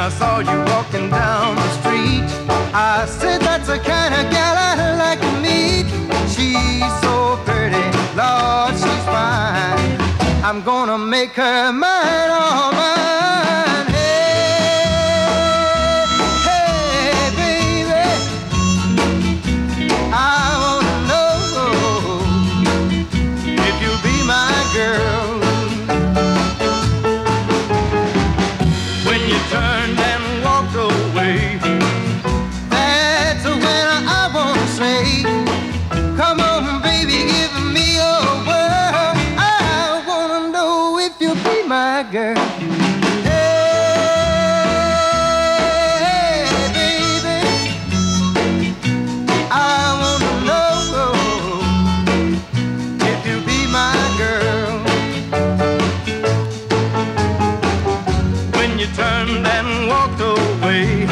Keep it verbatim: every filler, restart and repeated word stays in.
I saw you walking down the street. I said that's the kind of gal I like to meet. She's so pretty, Lord, she's fine. I'm gonna make her mine, all mine. Hey, hey, baby, I wanna know if you'll be my girl. When you turned and walked away, that's when I wanna say, come on, baby, give me your word. I wanna know if you'll be my girl. Hey, baby, I wanna know if you'll be my girl. When you turned and walked away,